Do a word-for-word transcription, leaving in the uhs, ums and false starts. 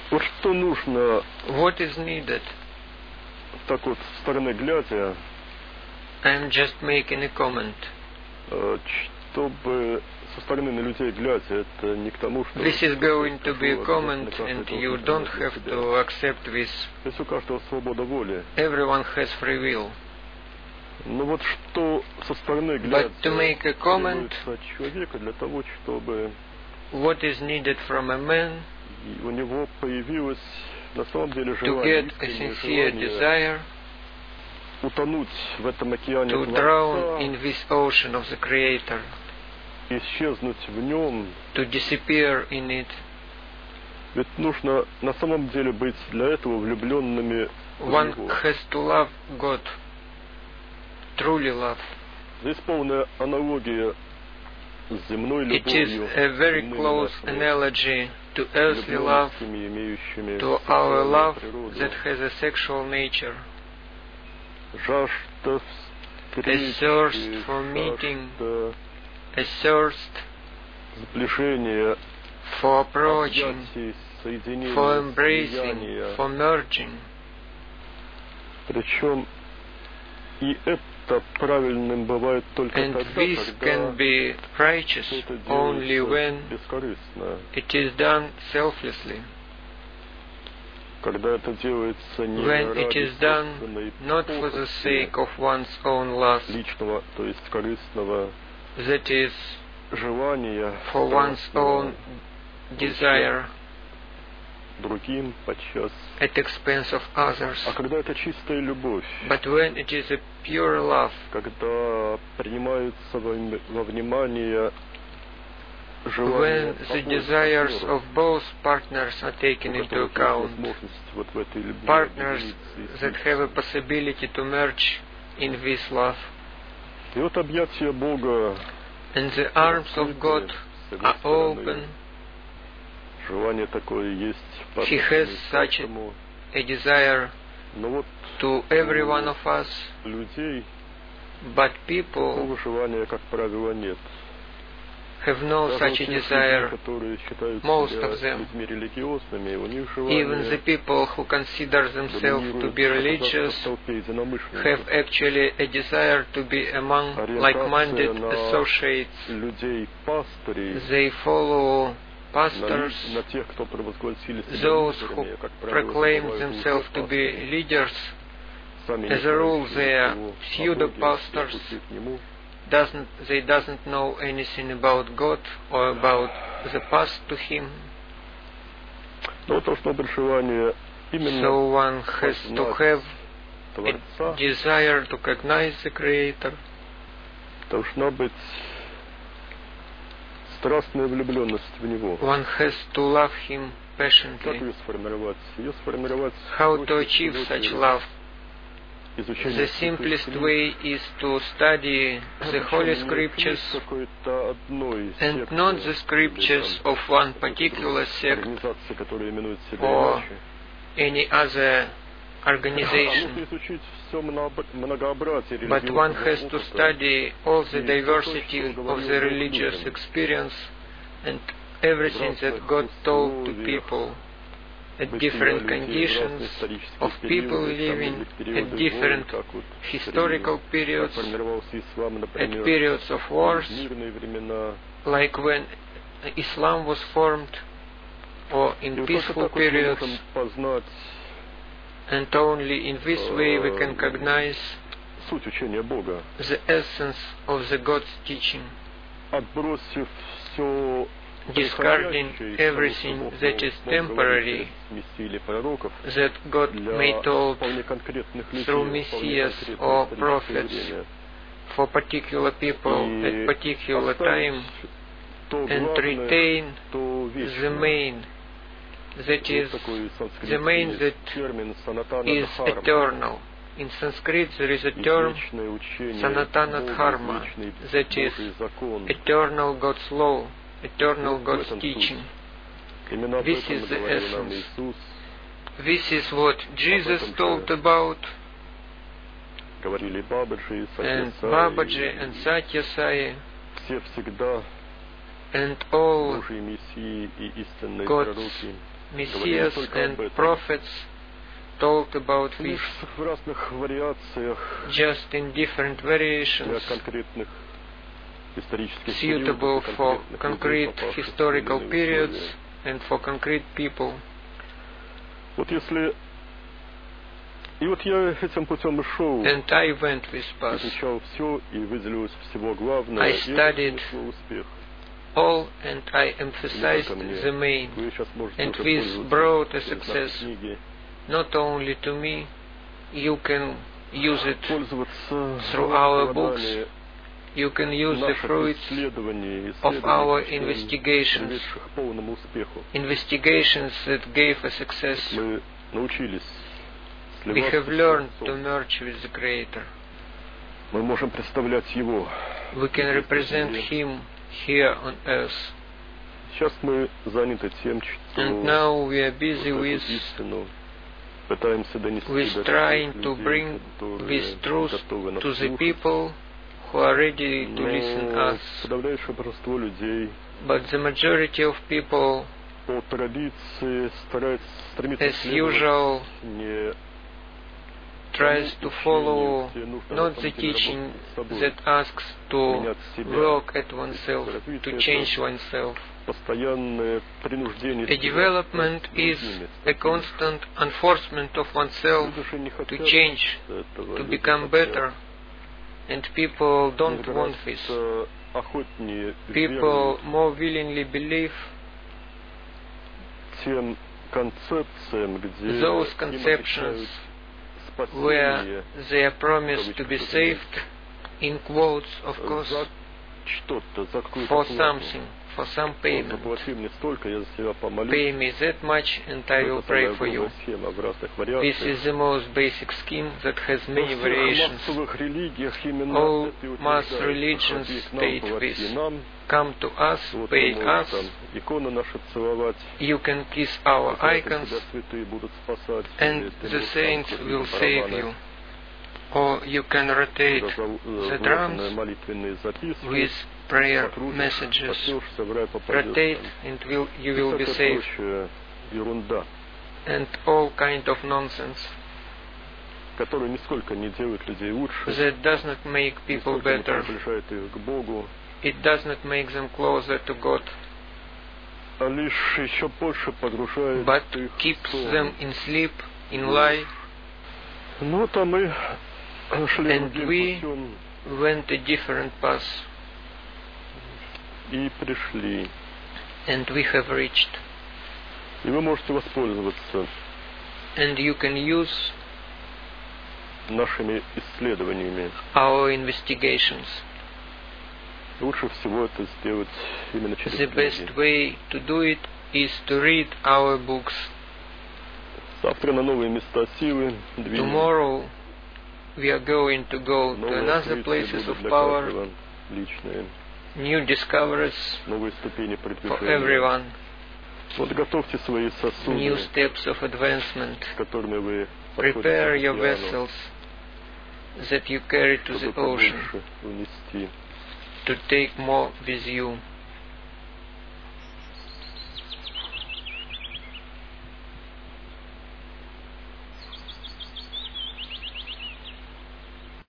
Вот что нужно, What is needed? так вот, со стороны глядя, I'm just making a comment. э, чтобы со стороны на людей глядя, это не к тому, что... This is going to be a скажу, comment, обязательно and каждый you должен don't принять для have себя. to accept this. Есть у каждого свобода воли. Everyone has free will. Ну вот что со стороны глядя, But to make a comment, требуется от человека для того, чтобы what is needed from a man и у него появилось на самом деле to желание, get a искреннее sincere желание desire утонуть в этом океане to drown Творца, in this ocean of the Creator, исчезнуть в нем. to disappear in it. Ведь нужно на самом деле быть для этого влюбленными в One Него. has to love God, truly love. Здесь полная аналогия с земной It is любовью, a very земными close нашими analogy to earthly love, влюбленностями, имеющими to our сексуальную love природу. that has a sexual nature, Жажда a встречи, thirst for meeting, жажда a thirst сближения, for approaching, объятий, соединения, for embracing, слияния. for merging. Причем и это правильным бывает только And тогда, this когда can be righteous это only делается when бескорыстно, it is done selflessly, когда это делается не when it ради is done собственной not for the похоти, sake of one's own lust, личного, то есть корыстного that is желания for one's страстного, own desire другим подчас, at the expense of others, а когда это чистая любовь, but when it is a pure love, когда принимаются во, во внимание when желания the обоих desires партнеров, of both partners are taken у into которых есть account, возможность вот в этой любви partners объединиться и that have a possibility to merge in this love, И вот объятия Бога and the arms of God с одной are стороны, open. желание такое есть по He has отношению к such каждому. a desire Но вот to every one of us, людей but people такого желания, как правило, нет. have no Даже such у a тех людей, desire. которые считают Most себя of them, людьми религиозными, у них even the желание people who consider themselves to доминирует be religious, в толпе единомышленников. have actually a desire to be among like-minded Ориентация на associates. людей пастырей, They follow на, pastors, на тех, кто провозгласили себя those who лидерами, как правило, proclaim забывают themselves to лжепастырей. be leaders. Сами не As a rule, знающие they are ничего о pseudo-pastors. Боге, и пути к Нему. Doesn't they doesn't know anything about God or about the path to Him. Но должно быть желание именно So one has to have a Творца, desire to recognize the Creator. должна быть страстная влюбленность в Него. One has to love Him Как passionately. ее сформировать? Ее сформировать How to проще achieve всего such через love? изучение The святых simplest книг. way is to study the Причем Holy не Scriptures, книг какой-то одной and секты not the scriptures или там of one какой-то particular sect организации, которая именует себя or иначе. any other А organization. нужно изучить все многообразие But one религиозного has to опыта. study all the И diversity то, что of говорил the Бог religious людям. experience and everything that God told to people at Бытия different людей в conditions разные исторические of people периоды, там, living или at периоды different войн, как вот historical при- periods, как формировался ислам, at например, periods of в wars, мирные времена. like when Islam was formed, or И in вот только peaceful так вот мы periods, можем познать and only in this way we can recognize суть учения Бога, the essence of the God's teaching, отбросив все discarding everything that is temporary that God may told through messiahs or prophets for particular people at particular time, and retain the main, that is the main that is eternal. In Sanskrit there is a term Sanatana Dharma, that is eternal God's law, eternal God's teaching. This is the essence. This is what Jesus told about, and Babaji and Satya Sai, and all God's messiahs and prophets talked about this в разных вариациях just in different variations, для конкретных исторических suitable периодов, for конкретных concrete людей, попавших в historical те или иные periods условия. and for concrete people. Вот если и вот я этим путем и шел, And I went this path. изучал все и выделилось всего главное, I и это studied принесло успех. All, and I emphasized the main, and this brought a success not only to me. You can use it through our books. You can use the fruits of our investigations, investigations that gave a success. We have learned to merge with the Creator. We can represent Him here on earth. Сейчас мы заняты тем, And now we are busy with, пытаемся донести with trying to bring this truth to the people who are ready to listen us. Подавляющее большинство людей, But the majority of people, по традиции, стараются стремиться as usual, не tries to follow not the teaching that asks to work at oneself, to change oneself. A development is a constant enforcement of oneself to change, to become better. And people don't want this. People more willingly believe those conceptions where they are promised to be saved, in quotes, of course, for something, for some payment. Pay me that much and I will pray for you. This is the most basic scheme that has many variations. All mass religions state this. Come to us, pay us, you can kiss our icons, and the saints will save you. Or you can rotate the drums with prayer messages. Rotate and will, you will be saved. And all kind of nonsense that does not make people better. It does not make them closer to God, but keeps them in sleep, in lie. And we went a different path. And we have reached. And you can use our investigations. The best way to do it is to read our books. Tomorrow we are going to go to another places of power, new discoveries for everyone, new steps of advancement. Prepare your vessels that you carry to the ocean, to take more with you.